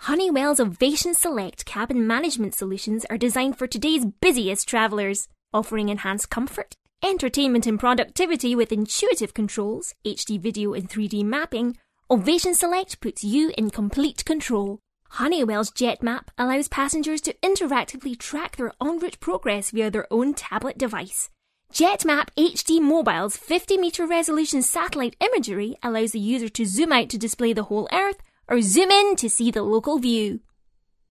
Honeywell's Ovation Select cabin management solutions are designed for today's busiest travellers, offering enhanced comfort, entertainment and productivity with intuitive controls, HD video and 3D mapping. Ovation Select puts you in complete control. Honeywell's JetMap allows passengers to interactively track their en route progress via their own tablet device. JetMap HD Mobile's 50-meter resolution satellite imagery allows the user to zoom out to display the whole Earth or zoom in to see the local view.